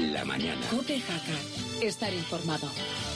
la mañana. COPE Jaca. Estar informado.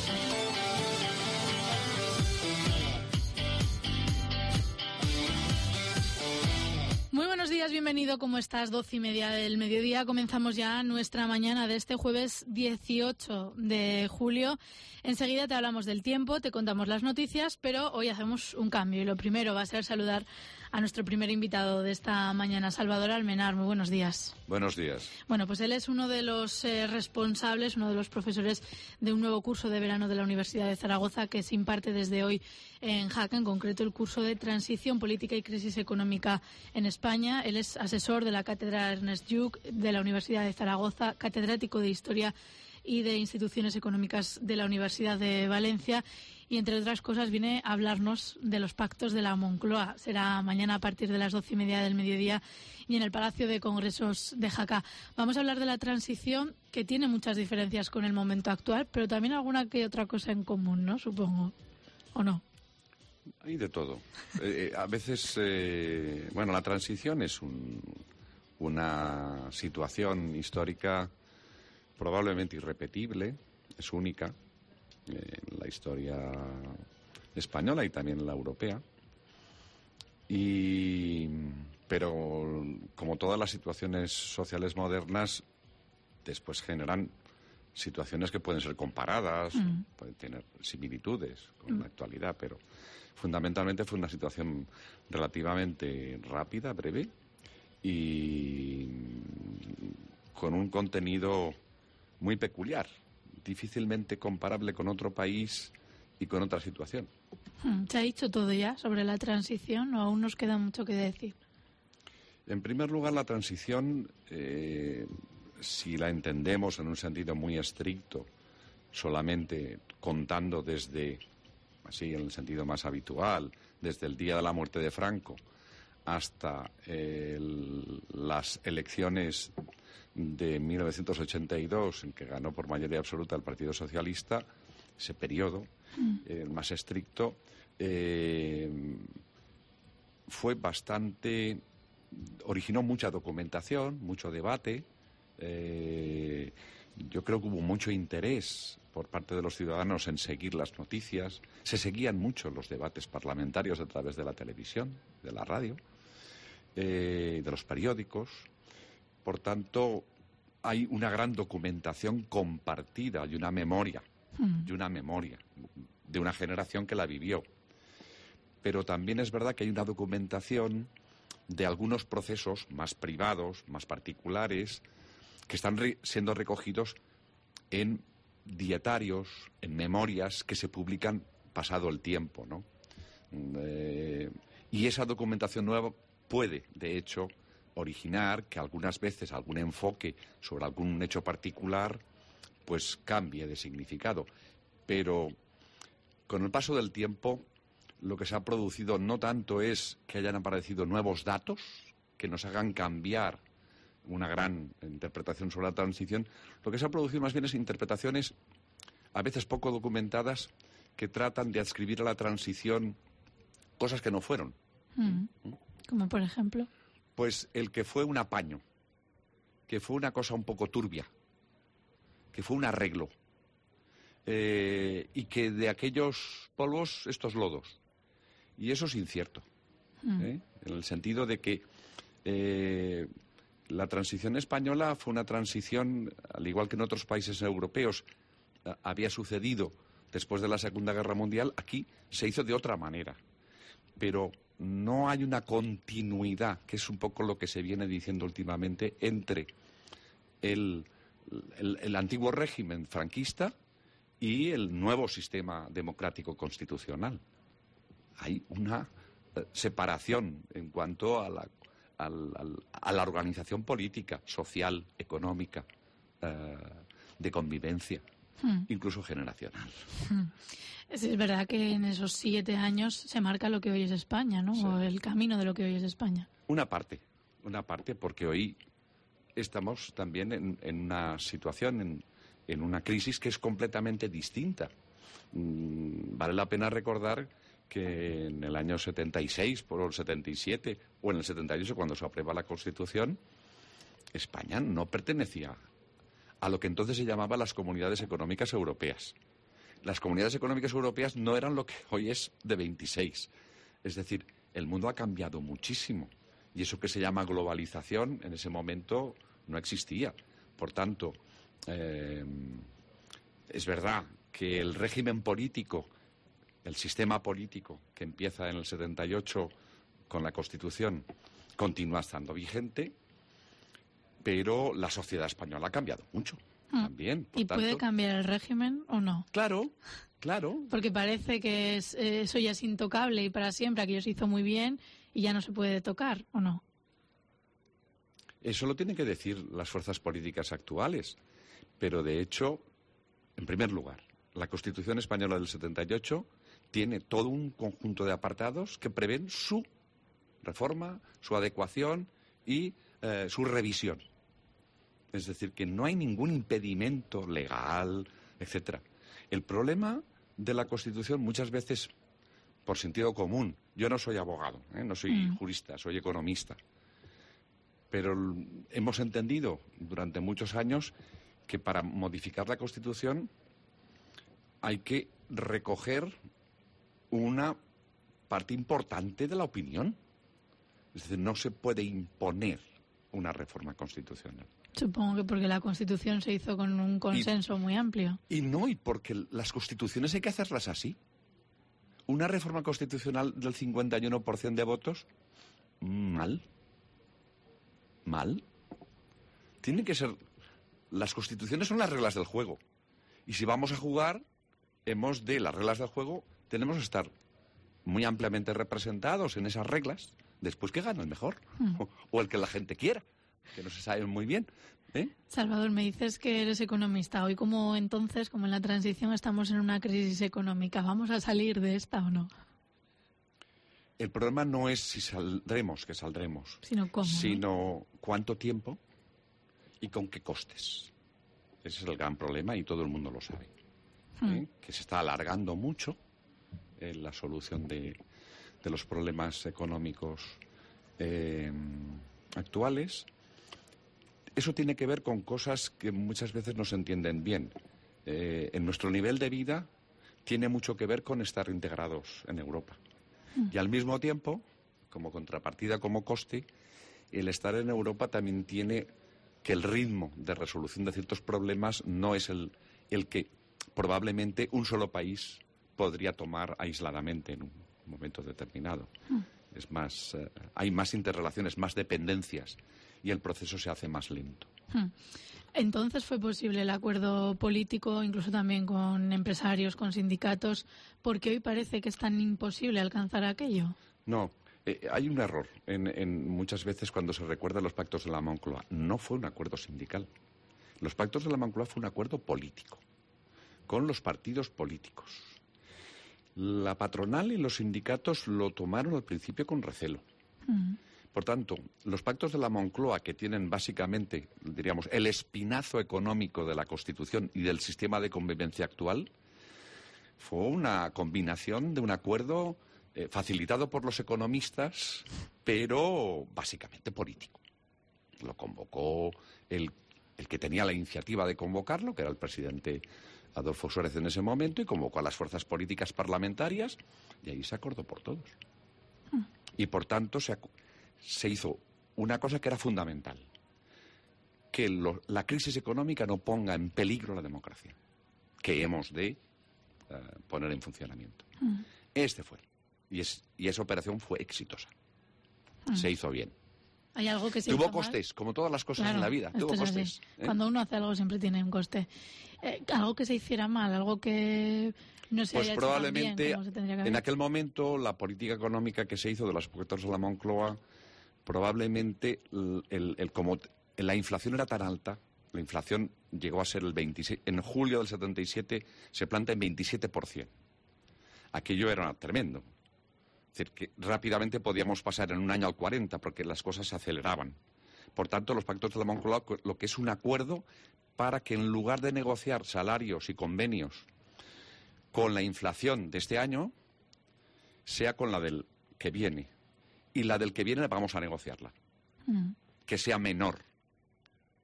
Muy buenos días, bienvenido. ¿Cómo estás? 12:30 del mediodía. Comenzamos ya nuestra mañana de este jueves 18 de julio. Enseguida te hablamos del tiempo, te contamos las noticias, pero hoy hacemos un cambio y lo primero va a ser saludar a nuestro primer invitado de esta mañana, Salvador Almenar. Muy buenos días. Buenos días. Bueno, pues él es uno de los responsables, uno de los profesores de un nuevo curso de verano de la Universidad de Zaragoza que se imparte desde hoy en Jaca, en concreto el curso de Transición Política y Crisis Económica en España. Él es asesor de la Cátedra Ernest Lluch de la Universidad de Zaragoza, catedrático de Historia y de Instituciones Económicas de la Universidad de Valencia y, entre otras cosas, viene a hablarnos de los pactos de la Moncloa. Será mañana a partir de las 12:30 del mediodía y en el Palacio de Congresos de Jaca. Vamos a hablar de la transición, que tiene muchas diferencias con el momento actual, pero también alguna que otra cosa en común, ¿no? Supongo. ¿O no? Hay de todo. A veces, la transición es una situación histórica probablemente irrepetible, es única en la historia española y también en la europea. Pero como todas las situaciones sociales modernas, después generan situaciones que pueden ser comparadas, pueden tener similitudes con la actualidad, pero fundamentalmente fue una situación relativamente rápida, breve y con un contenido muy peculiar, difícilmente comparable con otro país y con otra situación. ¿Se ha dicho todo ya sobre la transición o aún nos queda mucho que decir? En primer lugar, la transición, si la entendemos en un sentido muy estricto, solamente contando desde, así en el sentido más habitual, desde el día de la muerte de Franco hasta las elecciones de 1982, en que ganó por mayoría absoluta el Partido Socialista, ese periodo más estricto, originó mucha documentación, mucho debate. Yo creo que hubo mucho interés por parte de los ciudadanos en seguir las noticias. Se seguían mucho los debates parlamentarios a través de la televisión, de la radio, de los periódicos. Por tanto, hay una gran documentación compartida y una memoria de una generación que la vivió. Pero también es verdad que hay una documentación de algunos procesos más privados, más particulares, que están siendo recogidos en dietarios, en memorias que se publican pasado el tiempo, ¿no? Y esa documentación nueva puede, de hecho, originar que algunas veces algún enfoque sobre algún hecho particular pues cambie de significado. Pero con el paso del tiempo lo que se ha producido no tanto es que hayan aparecido nuevos datos que nos hagan cambiar una gran interpretación sobre la transición. Lo que se ha producido más bien es interpretaciones a veces poco documentadas que tratan de adscribir a la transición cosas que no fueron. ¿Como por ejemplo? Pues el que fue un apaño, que fue una cosa un poco turbia, que fue un arreglo, y que de aquellos polvos estos lodos. Y eso es incierto, en el sentido de que la transición española fue una transición, al igual que en otros países europeos había sucedido después de la Segunda Guerra Mundial, aquí se hizo de otra manera. Pero no hay una continuidad, que es un poco lo que se viene diciendo últimamente, entre el antiguo régimen franquista y el nuevo sistema democrático constitucional. Hay una separación en cuanto a la organización política, social, económica, de convivencia, incluso generacional. Es verdad que en esos 7 años se marca lo que hoy es España, ¿no? Sí. O el camino de lo que hoy es España. Una parte, porque hoy estamos también en una situación, en una crisis que es completamente distinta. Vale la pena recordar que en el año 76, por el 77 o en el 78, cuando se aprueba la Constitución, España no pertenecía a lo que entonces se llamaba las Comunidades Económicas Europeas. Las Comunidades Económicas Europeas no eran lo que hoy es de 26. Es decir, el mundo ha cambiado muchísimo. Y eso que se llama globalización en ese momento no existía. Por tanto, es verdad que el régimen político, el sistema político que empieza en el 78 con la Constitución, continúa estando vigente, pero la sociedad española ha cambiado mucho también. ¿Y puede cambiar el régimen o no? Claro, claro. Porque parece que eso ya es intocable y para siempre, aquello se hizo muy bien y ya no se puede tocar, ¿o no? Eso lo tienen que decir las fuerzas políticas actuales. Pero, de hecho, en primer lugar, la Constitución española del 78 tiene todo un conjunto de apartados que prevén su reforma, su adecuación y su revisión. Es decir, que no hay ningún impedimento legal, etcétera. El problema de la Constitución muchas veces, por sentido común, yo no soy abogado, no soy jurista, soy economista, pero hemos entendido durante muchos años que para modificar la Constitución hay que recoger una parte importante de la opinión. Es decir, no se puede imponer una reforma constitucional. Supongo que porque la Constitución se hizo con un consenso muy amplio. Y porque las constituciones hay que hacerlas así. Una reforma constitucional del 51% de votos, mal. Tienen que ser... Las constituciones son las reglas del juego. Y si vamos a jugar, las reglas del juego, tenemos que estar muy ampliamente representados en esas reglas. Después que gane el mejor. O el que la gente quiera, que no se sabe muy bien. Salvador, me dices que eres economista. Hoy, como entonces, como en la transición, estamos en una crisis económica. ¿Vamos a salir de esta o no? El problema no es si saldremos, que saldremos. Sino cómo. Sino cuánto tiempo y con qué costes. Ese es el gran problema y todo el mundo lo sabe. Que se está alargando mucho la solución de los problemas económicos actuales. Eso tiene que ver con cosas que muchas veces no se entienden bien. En nuestro nivel de vida tiene mucho que ver con estar integrados en Europa. Y al mismo tiempo, como contrapartida, como coste, el estar en Europa también tiene que el ritmo de resolución de ciertos problemas no es el que probablemente un solo país podría tomar aisladamente en un momento determinado. Es más, hay más interrelaciones, más dependencias y el proceso se hace más lento. Entonces fue posible el acuerdo político, incluso también con empresarios, con sindicatos, porque hoy parece que es tan imposible alcanzar aquello. No, hay un error en muchas veces cuando se recuerdan los pactos de la Moncloa. No fue un acuerdo sindical. Los pactos de la Moncloa fue un acuerdo político, con los partidos políticos. La patronal y los sindicatos lo tomaron al principio con recelo. Por tanto, los pactos de la Moncloa, que tienen básicamente, diríamos, el espinazo económico de la Constitución y del sistema de convivencia actual, fue una combinación de un acuerdo facilitado por los economistas, pero básicamente político. Lo convocó el que tenía la iniciativa de convocarlo, que era el presidente Adolfo Suárez en ese momento, y convocó a las fuerzas políticas parlamentarias, y ahí se acordó por todos. Y por tanto se hizo una cosa que era fundamental, que la crisis económica no ponga en peligro la democracia, que hemos de poner en funcionamiento. Este fue. Y esa operación fue exitosa. Se hizo bien. ¿Hay algo que se tuvo hizo costes, mal? como todas las cosas Claro, en la vida. Tuvo costes. Cuando uno hace algo siempre tiene un coste. Algo que se hiciera mal, algo que no se haya hecho tan bien como se tendría que hacer. En aquel momento la política económica que se hizo de los pactos de la Moncloa, probablemente como la inflación era tan alta, la inflación llegó a ser el 26%, en julio del 77 se planta en 27%. Aquello era tremendo. Es decir, que rápidamente podíamos pasar en un año al 40% porque las cosas se aceleraban. Por tanto, los pactos de la Moncloa, lo que es un acuerdo para que en lugar de negociar salarios y convenios con la inflación de este año, sea con la del que viene. Y la del que viene vamos a negociarla. Que sea menor.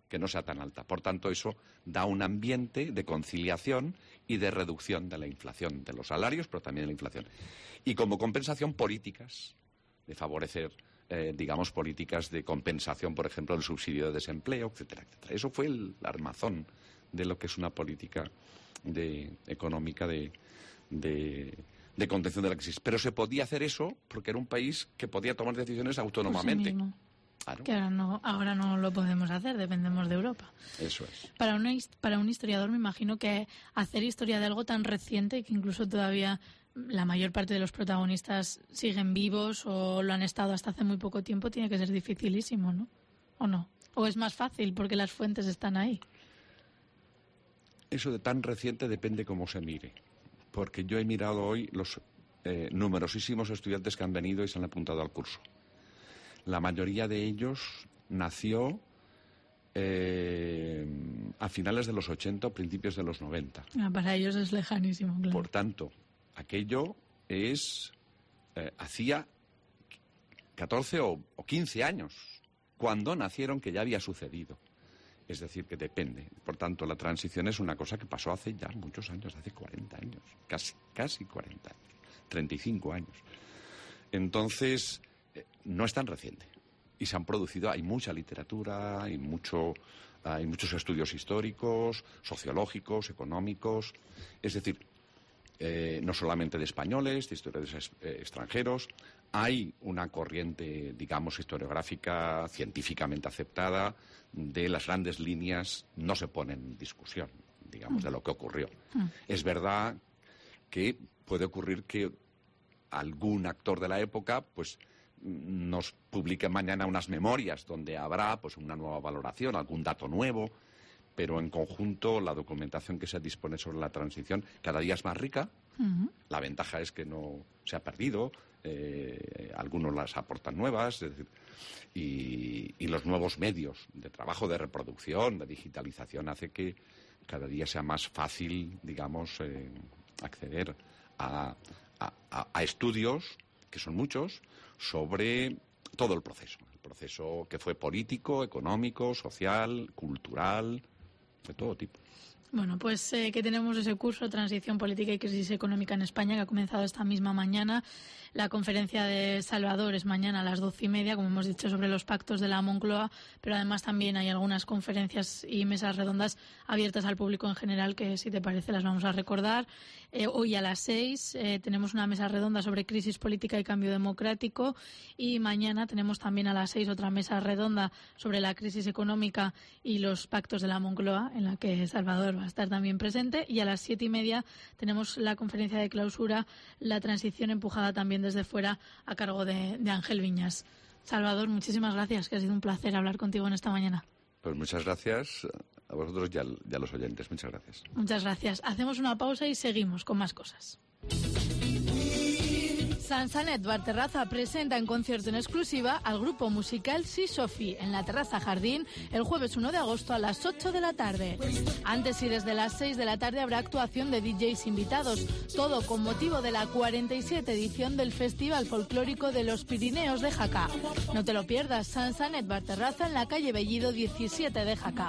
que no sea tan alta. Por tanto, eso da un ambiente de conciliación y de reducción de la inflación, de los salarios, pero también de la inflación. Y como compensación, políticas de favorecer, digamos, políticas de compensación, por ejemplo, del subsidio de desempleo, etcétera, etcétera. Eso fue el armazón de lo que es una política económica de contención de la crisis. Pero se podía hacer eso porque era un país que podía tomar decisiones autónomamente. Por sí mismo. Claro. Que ahora no lo podemos hacer, dependemos de Europa. Eso es. Para un historiador me imagino que hacer historia de algo tan reciente, que incluso todavía la mayor parte de los protagonistas siguen vivos o lo han estado hasta hace muy poco tiempo, tiene que ser dificilísimo, ¿no? ¿O no? ¿O es más fácil porque las fuentes están ahí? Eso de tan reciente depende cómo se mire. Porque yo he mirado hoy los numerosísimos estudiantes que han venido y se han apuntado al curso. La mayoría de ellos nació a finales de los 80 o principios de los 90. Para ellos es lejanísimo, claro. Por tanto, aquello hacía 14 o 15 años, cuando nacieron, que ya había sucedido. Es decir, que depende. Por tanto, la transición es una cosa que pasó hace ya muchos años, hace 40 años, casi 40 años, 35 años. Entonces, no es tan reciente. Y se han producido, hay mucha literatura, hay muchos estudios históricos, sociológicos, económicos. Es decir, no solamente de españoles, de historiadores extranjeros. Hay una corriente, digamos, historiográfica científicamente aceptada de las grandes líneas, no se pone en discusión, digamos, de lo que ocurrió. Es verdad que puede ocurrir que algún actor de la época, pues, nos publique mañana unas memorias donde habrá, pues, una nueva valoración, algún dato nuevo, pero en conjunto la documentación que se dispone sobre la transición cada día es más rica. La ventaja es que no se ha perdido, algunos las aportan nuevas, es decir, y los nuevos medios de trabajo, de reproducción, de digitalización, hace que cada día sea más fácil, digamos, acceder a estudios, que son muchos, sobre todo el proceso que fue político, económico, social, cultural, de todo tipo. Bueno, pues que tenemos ese curso, Transición Política y Crisis Económica en España, que ha comenzado esta misma mañana. La conferencia de Salvador es mañana a las 12:30, como hemos dicho, sobre los pactos de la Moncloa, pero además también hay algunas conferencias y mesas redondas abiertas al público en general que, si te parece, las vamos a recordar. Hoy a las 6 tenemos una mesa redonda sobre crisis política y cambio democrático, y mañana tenemos también a las 6 otra mesa redonda sobre la crisis económica y los pactos de la Moncloa, en la que Salvador va a estar también presente, y a las 7:30 tenemos la conferencia de clausura, la transición empujada también desde fuera, a cargo de Ángel Viñas. Salvador, muchísimas gracias, que ha sido un placer hablar contigo en esta mañana. Pues muchas gracias a vosotros y a los oyentes. Muchas gracias. Muchas gracias. Hacemos una pausa y seguimos con más cosas. Sansanet Bar Terraza presenta en concierto en exclusiva al grupo musical Sí Sophie en la Terraza Jardín el jueves 1 de agosto a las 8 de la tarde. Antes y desde las 6 de la tarde habrá actuación de DJs invitados, todo con motivo de la 47 edición del Festival Folclórico de los Pirineos de Jaca. No te lo pierdas, Sansanet Bar Terraza en la calle Bellido 17 de Jaca.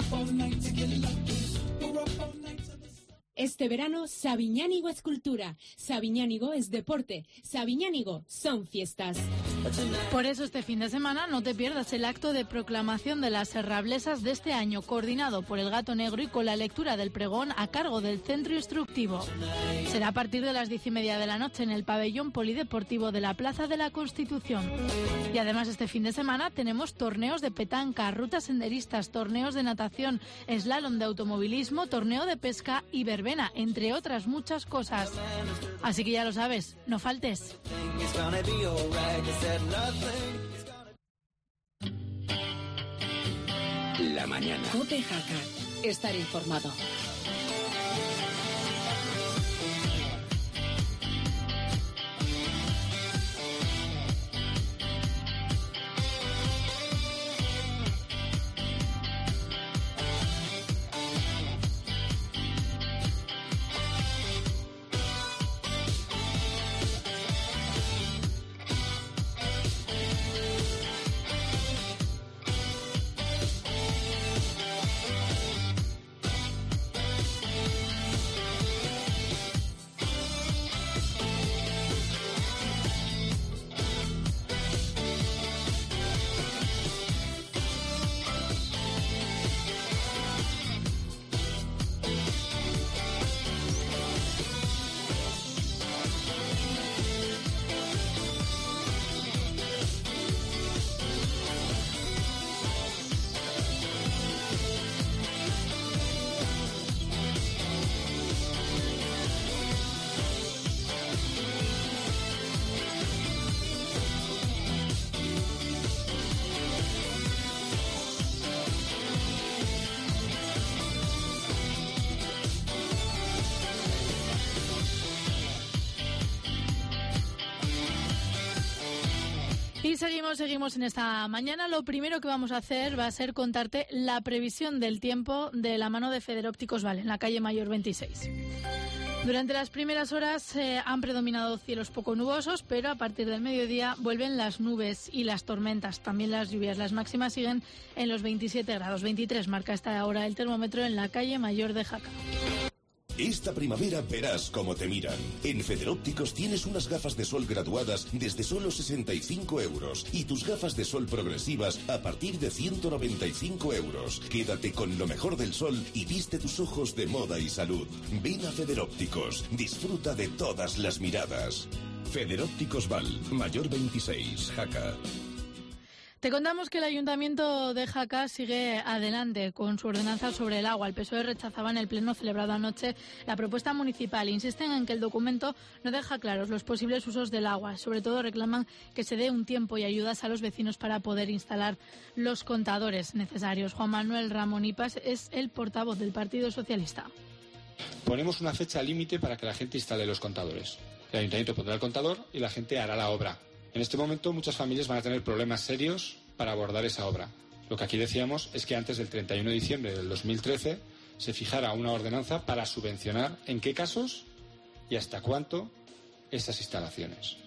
Este verano, Sabiñánigo es cultura, Sabiñánigo es deporte, Sabiñánigo son fiestas. Por eso este fin de semana no te pierdas el acto de proclamación de las Serrablesas de este año, coordinado por el Gato Negro y con la lectura del pregón a cargo del Centro Instructivo. Será a partir de las 10:30 de la noche en el pabellón polideportivo de la Plaza de la Constitución. Y además este fin de semana tenemos torneos de petanca, rutas senderistas, torneos de natación, slalom de automovilismo, torneo de pesca y verbena, entre otras muchas cosas. Así que ya lo sabes, no faltes. La mañana. COPE Jaca. Estar informado. Y seguimos en esta mañana. Lo primero que vamos a hacer va a ser contarte la previsión del tiempo de la mano de Federópticos Val, en la calle Mayor 26. Durante las primeras horas han predominado cielos poco nubosos, pero a partir del mediodía vuelven las nubes y las tormentas, también las lluvias. Las máximas siguen en los 27 grados. 23 marca esta hora el termómetro en la calle Mayor de Jaca. Esta primavera verás cómo te miran. En Federópticos tienes unas gafas de sol graduadas desde solo 65 euros y tus gafas de sol progresivas a partir de 195 euros. Quédate con lo mejor del sol y viste tus ojos de moda y salud. Ven a Federópticos, disfruta de todas las miradas. Federópticos Val, Mayor 26, Jaca. Te contamos que el Ayuntamiento de Jaca sigue adelante con su ordenanza sobre el agua. El PSOE rechazaba en el pleno celebrado anoche la propuesta municipal. Insisten en que el documento no deja claros los posibles usos del agua. Sobre todo reclaman que se dé un tiempo y ayudas a los vecinos para poder instalar los contadores necesarios. Juan Manuel Ramón Ipas es el portavoz del Partido Socialista. Ponemos una fecha límite para que la gente instale los contadores. El Ayuntamiento pondrá el contador y la gente hará la obra. En este momento muchas familias van a tener problemas serios para abordar esa obra. Lo que aquí decíamos es que antes del 31 de diciembre del 2013 se fijara una ordenanza para subvencionar en qué casos y hasta cuánto estas instalaciones.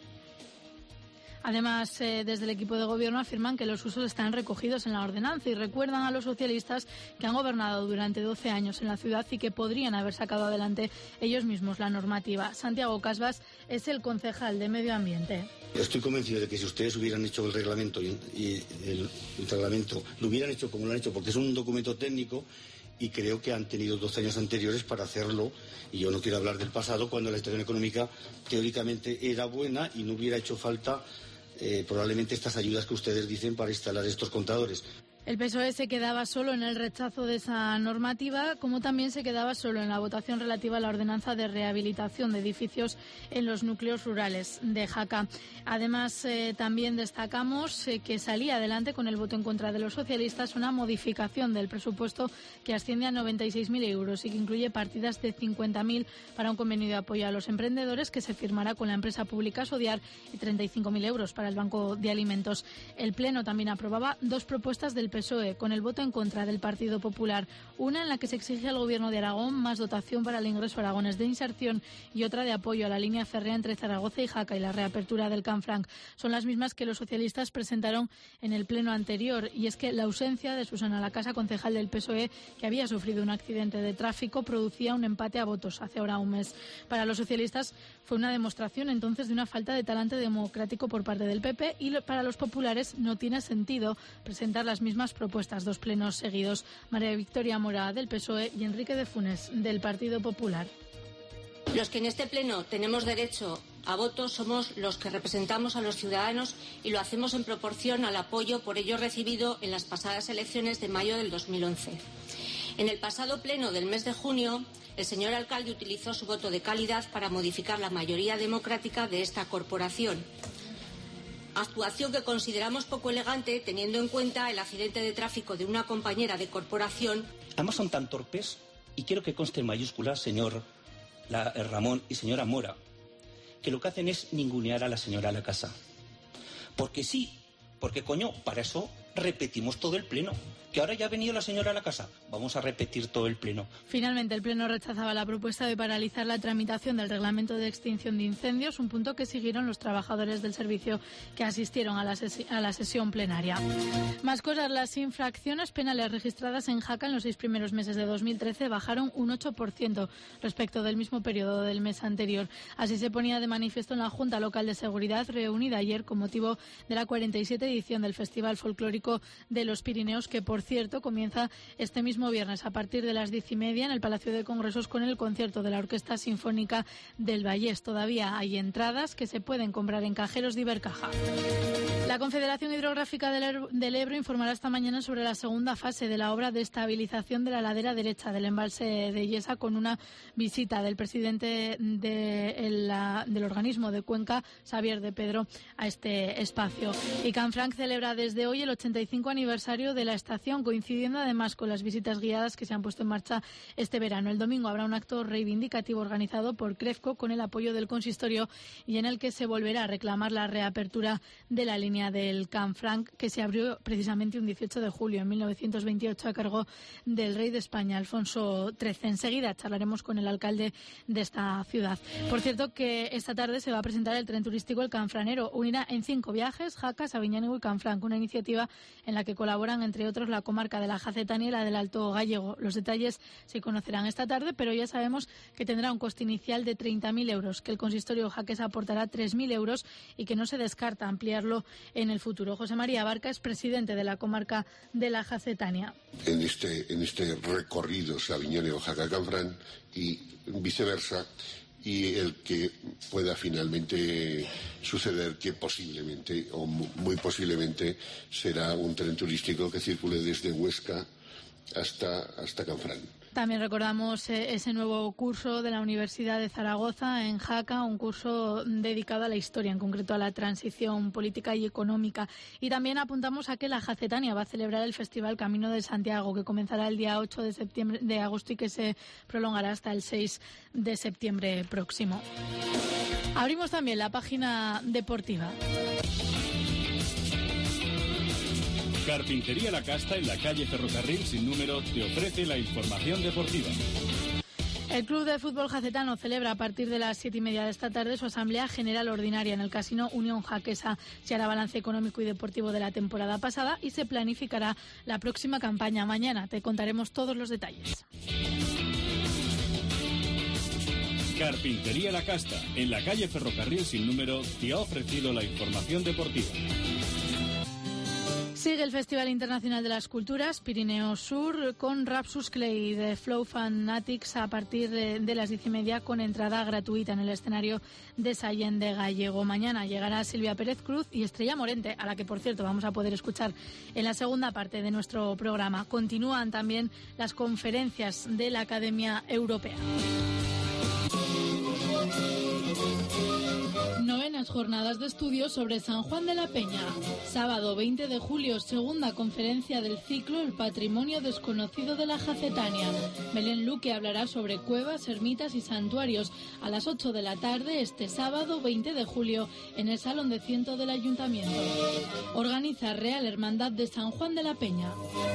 Además, desde el equipo de gobierno afirman que los usos están recogidos en la ordenanza y recuerdan a los socialistas que han gobernado durante 12 años en la ciudad y que podrían haber sacado adelante ellos mismos la normativa. Santiago Casbas es el concejal de Medio Ambiente. Estoy convencido de que si ustedes hubieran hecho el reglamento y el reglamento lo hubieran hecho como lo han hecho, porque es un documento técnico y creo que han tenido 12 años anteriores para hacerlo, y yo no quiero hablar del pasado, cuando la situación económica teóricamente era buena y no hubiera hecho falta probablemente estas ayudas que ustedes dicen para instalar estos contadores. El PSOE se quedaba solo en el rechazo de esa normativa, como también se quedaba solo en la votación relativa a la ordenanza de rehabilitación de edificios en los núcleos rurales de Jaca. Además, también destacamos que salía adelante con el voto en contra de los socialistas una modificación del presupuesto que asciende a 96.000 euros y que incluye partidas de 50.000 para un convenio de apoyo a los emprendedores que se firmará con la empresa pública Sodiar y 35.000 euros para el Banco de Alimentos. El Pleno también aprobaba dos propuestas del PSOE con el voto en contra del Partido Popular, una en la que se exige al Gobierno de Aragón más dotación para el ingreso a Aragones de inserción y otra de apoyo a la línea férrea entre Zaragoza y Jaca y la reapertura del Canfranc. Son las mismas que los socialistas presentaron en el pleno anterior, y es que la ausencia de Susana Lacasa, concejal del PSOE, que había sufrido un accidente de tráfico, producía un empate a votos hace ahora un mes. Para los socialistas fue una demostración entonces de una falta de talante democrático por parte del PP, y para los populares no tiene sentido presentar las mismas propuestas dos plenos seguidos. María Victoria Mora del PSOE y Enrique de Funes del Partido Popular. Los que en este pleno tenemos derecho a voto somos los que representamos a los ciudadanos y lo hacemos en proporción al apoyo por ello recibido en las pasadas elecciones de mayo del 2011. En el pasado pleno del mes de junio, el señor alcalde utilizó su voto de calidad para modificar la mayoría democrática de esta corporación. Actuación que consideramos poco elegante teniendo en cuenta el accidente de tráfico de una compañera de corporación. Además son tan torpes, y quiero que conste en mayúsculas, señor Ramón y señora Mora, que lo que hacen es ningunear a la señora Lacasa. Porque sí, porque coño, para eso repetimos todo el pleno. Que ahora ya ha venido la señora a la casa, vamos a repetir todo el pleno. Finalmente, el pleno rechazaba la propuesta de paralizar la tramitación del reglamento de extinción de incendios, un punto que siguieron los trabajadores del servicio que asistieron a la sesión plenaria. Más cosas, las infracciones penales registradas en Jaca en los 6 primeros meses de 2013 bajaron un 8% respecto del mismo periodo del mes anterior. Así se ponía de manifiesto en la Junta Local de Seguridad reunida ayer con motivo de la 47 edición del Festival Folclórico de los Pirineos, que por cierto comienza este mismo viernes a partir de las 10:30 en el Palacio de Congresos con el concierto de la Orquesta Sinfónica del Vallés. Todavía hay entradas que se pueden comprar en cajeros de Ibercaja. La Confederación Hidrográfica del Ebro informará esta mañana sobre la segunda fase de la obra de estabilización de la ladera derecha del embalse de Yesa, con una visita del presidente del organismo de Cuenca, Xavier de Pedro, a este espacio. Y Canfranc celebra desde hoy el 85 aniversario de la estación transición, coincidiendo además con las visitas guiadas que se han puesto en marcha este verano. El domingo habrá un acto reivindicativo organizado por Crefco con el apoyo del consistorio y en el que se volverá a reclamar la reapertura de la línea del Canfranc, que se abrió precisamente un 18 de julio en 1928 a cargo del rey de España, Alfonso XIII. Enseguida charlaremos con el alcalde de esta ciudad. Por cierto, que esta tarde se va a presentar el tren turístico El Canfranero. Unirá en 5 viajes Jaca, Sabiñánigo y Canfranc, una iniciativa en la que colaboran, entre otros, la comarca de la Jacetania y la del Alto Gallego. Los detalles se conocerán esta tarde, pero ya sabemos que tendrá un coste inicial de 30.000 euros, que el consistorio jaqués aportará 3.000 euros y que no se descarta ampliarlo en el futuro. José María Barca es presidente de la comarca de la Jacetania. En este recorrido Sabiñánigo-Jaca-Canfranc y viceversa, y el que pueda finalmente suceder, que posiblemente o muy posiblemente será un tren turístico que circule desde Huesca hasta Canfranc. También recordamos ese nuevo curso de la Universidad de Zaragoza en Jaca, un curso dedicado a la historia, en concreto a la transición política y económica. Y también apuntamos a que la Jacetania va a celebrar el Festival Camino de Santiago, que comenzará el día 8 de agosto y que se prolongará hasta el 6 de septiembre próximo. Abrimos también la página deportiva. Carpintería La Casta, en la calle Ferrocarril sin número, te ofrece la información deportiva. El Club de Fútbol Jacetano celebra a partir de las 7:30 de esta tarde su Asamblea General Ordinaria en el Casino Unión Jaquesa. Se hará balance económico y deportivo de la temporada pasada y se planificará la próxima campaña. Mañana te contaremos todos los detalles. Carpintería La Casta, en la calle Ferrocarril sin número, te ha ofrecido la información deportiva. Sigue el Festival Internacional de las Culturas Pirineo Sur con Rapsus Clay de Flow Fanatics a partir de las 10:30 con entrada gratuita en el escenario de Sallén de Gallego. Mañana llegará Silvia Pérez Cruz y Estrella Morente, a la que por cierto vamos a poder escuchar en la segunda parte de nuestro programa. Continúan también las conferencias de la Academia Europea. Novenas jornadas de estudios sobre San Juan de la Peña. Sábado 20 de julio, segunda conferencia del ciclo El Patrimonio Desconocido de la Jacetania. Belén Luque hablará sobre cuevas, ermitas y santuarios a las 8 de la tarde este sábado 20 de julio en el Salón de Ciento del Ayuntamiento. Organiza Real Hermandad de San Juan de la Peña.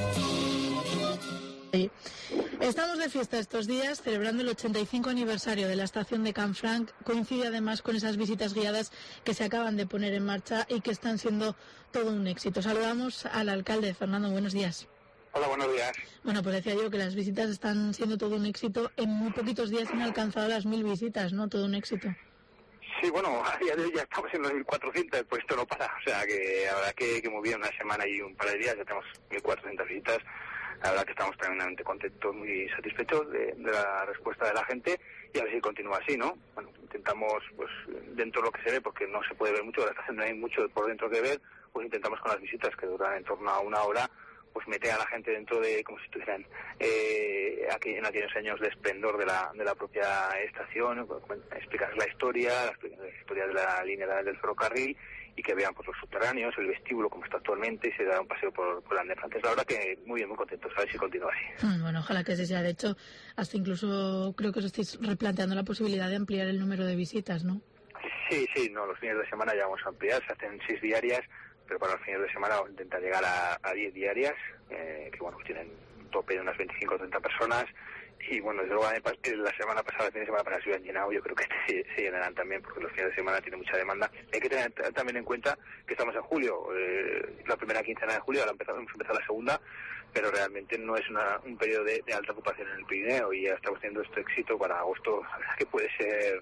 Estamos de fiesta estos días, celebrando el 85 aniversario de la estación de Canfranc. Coincide además con esas visitas guiadas que se acaban de poner en marcha y que están siendo todo un éxito. Saludamos al alcalde. Fernando, buenos días. Hola, buenos días. Bueno, pues decía yo que las visitas están siendo todo un éxito. En muy poquitos días han alcanzado las 1.000 visitas, ¿no? Todo un éxito. Sí, bueno, a día de hoy ya estamos en los 1.400, pues esto no para. O sea, que la verdad que muy bien, una semana y un par de días ya tenemos 1.400 visitas. La verdad que estamos tremendamente contentos, muy satisfechos de la respuesta de la gente y a ver si continúa así, ¿no? Bueno, intentamos, pues, dentro de lo que se ve, porque no se puede ver mucho, la estación no hay mucho por dentro que ver, pues intentamos con las visitas que duran en torno a una hora, pues meter a la gente dentro de, como si estuvieran en aquellos años de esplendor de la propia estación, explicar la historia de la línea del ferrocarril, y que vean pues los subterráneos, el vestíbulo como está actualmente y se da un paseo por la andén francés. La verdad que muy bien, muy contentos, a ver si continúa así. Bueno, ojalá que así sea. De hecho, hasta incluso creo que os estáis replanteando la posibilidad de ampliar el número de visitas, ¿no? Sí, no, los fines de semana ya vamos a ampliar, se hacen 6 diarias, pero para los fines de semana vamos a intentar llegar a 10 diarias, que bueno, tienen un tope de unas 25 o 30 personas. Y bueno, desde luego la semana pasada, el fin de semana pasada se habían llenado, yo creo que se llenarán también porque los fines de semana tienen mucha demanda. Hay que tener también en cuenta que estamos en julio, la primera quincena de julio, ahora hemos empezado la segunda, pero realmente no es un periodo de alta ocupación en el Pirineo y ya estamos teniendo este éxito para agosto, la verdad que puede ser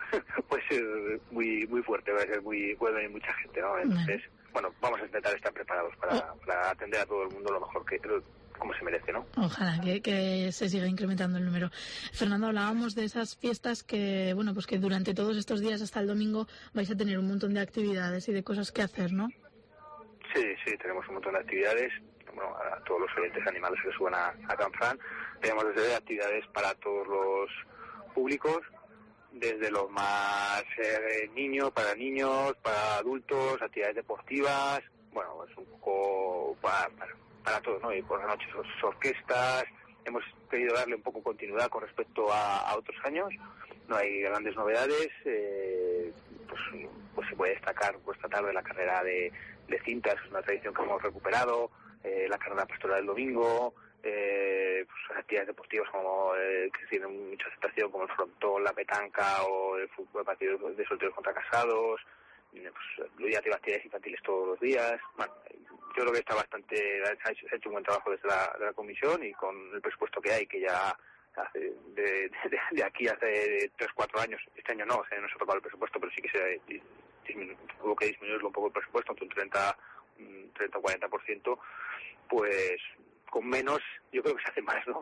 muy muy fuerte, puede venir mucha gente, ¿no? Entonces, bueno, vamos a intentar estar preparados para atender a todo el mundo lo mejor como se merece, ¿no? Ojalá que se siga incrementando el número. Fernando, hablábamos de esas fiestas que, bueno, pues que durante todos estos días hasta el domingo vais a tener un montón de actividades y de cosas que hacer, ¿no? Sí, tenemos un montón de actividades. Bueno, a todos los oyentes animales que suban a Canfranc, tenemos desde actividades para todos los públicos, desde los más niños, para adultos, actividades deportivas, bueno, es un poco para para todo, ¿no? Y por la noche sus orquestas, hemos querido darle un poco continuidad con respecto a otros años, no hay grandes novedades, pues se puede destacar esta tarde la carrera de cintas, es una tradición que hemos recuperado, la carrera pastoral del domingo, pues actividades deportivas como que tienen mucha aceptación como el frontón, la petanca o el fútbol, partido de solteros contra casados, pues Luis hace actividades infantiles todos los días. Bueno, yo creo que está ha hecho un buen trabajo desde la comisión, y con el presupuesto que hay, que ya hace de aquí hace 3-4 años, este año no se ha tocado el presupuesto, pero sí que hubo que disminuirlo un poco el presupuesto, entre un 30 o 40%, pues con menos yo creo que se hace más, ¿no?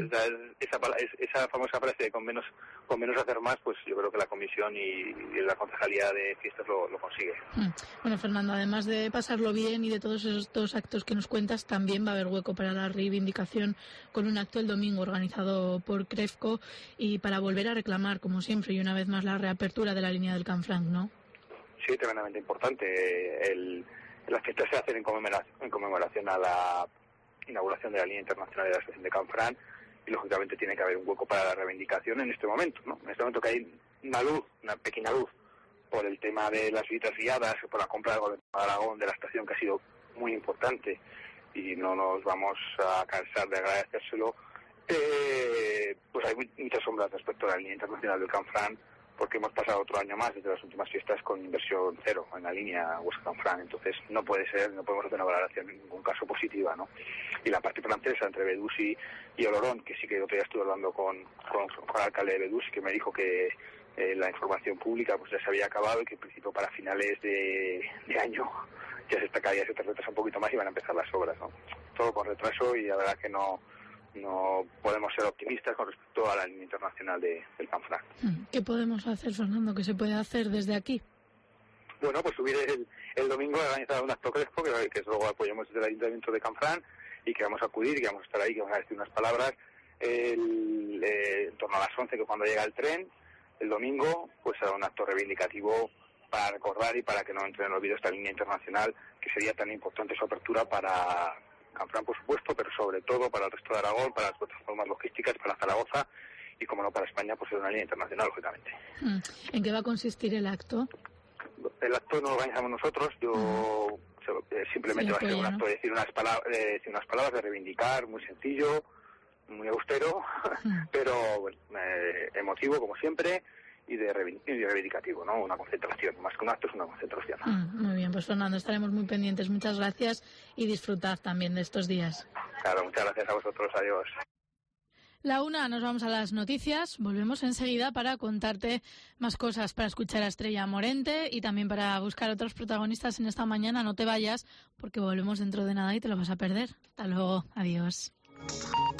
Esa famosa frase de con menos hacer más, pues yo creo que la comisión y la concejalía de fiestas lo consigue. Bueno, Fernando, además de pasarlo bien y de todos esos 2 actos que nos cuentas, también va a haber hueco para la reivindicación con un acto el domingo organizado por Crefco y para volver a reclamar, como siempre, y una vez más la reapertura de la línea del Canfranc, ¿no? Sí, tremendamente importante. Las fiestas se hacen en conmemoración a la inauguración de la línea internacional de la estación de Canfranc, y lógicamente tiene que haber un hueco para la reivindicación en este momento, ¿no? En este momento que hay una pequeña luz por el tema de las visitas guiadas, por la compra del Gobierno de Aragón de la estación, que ha sido muy importante y no nos vamos a cansar de agradecérselo, pues hay muchas sombras respecto a la línea internacional del Canfranc, porque hemos pasado otro año más desde las últimas fiestas con inversión cero en la línea Huesca-Canfranc. Entonces no podemos hacer una valoración en ningún caso positiva, ¿no? Y la parte francesa entre Bedús y Olorón, que sí que el otro día estuve hablando con el alcalde de Bedús, que me dijo que la información pública pues ya se había acabado y que en principio para finales de año ya se retrasa un poquito más y van a empezar las obras, ¿no? Todo con retraso, y la verdad que no podemos ser optimistas con respecto a la línea internacional del Canfranc. ¿Qué podemos hacer, Fernando? ¿Qué se puede hacer desde aquí? Bueno, pues subir el domingo, organizar un acto Crefco, que luego apoyamos desde el Ayuntamiento de Canfranc, y que vamos a acudir, que vamos a estar ahí, que vamos a decir unas palabras en torno a las 11, que cuando llega el tren, el domingo, pues será un acto reivindicativo para recordar y para que no entre en el olvido esta línea internacional, que sería tan importante su apertura para Canfranc, por supuesto, pero sobre todo para el resto de Aragón, para las plataformas logísticas, para Zaragoza y, como no, para España, pues es una línea internacional, lógicamente. ¿En qué va a consistir el acto? El acto no lo organizamos nosotros, simplemente va a ser un acto de decir unas palabras, de reivindicar, muy sencillo, muy austero, pero bueno, emotivo como siempre, y de reivindicativo, ¿no? Una concentración, más que un acto es una concentración. Muy bien, pues Fernando, estaremos muy pendientes. Muchas gracias y disfrutad también de estos días. Claro, muchas gracias a vosotros, adiós. La una, nos vamos a las noticias. Volvemos enseguida para contarte más cosas, para escuchar a Estrella Morente y también para buscar otros protagonistas en esta mañana. No te vayas, porque volvemos dentro de nada y te lo vas a perder. Hasta luego, adiós.